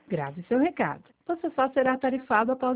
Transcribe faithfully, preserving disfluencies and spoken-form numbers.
Grave seu recado. Você só será tarifado após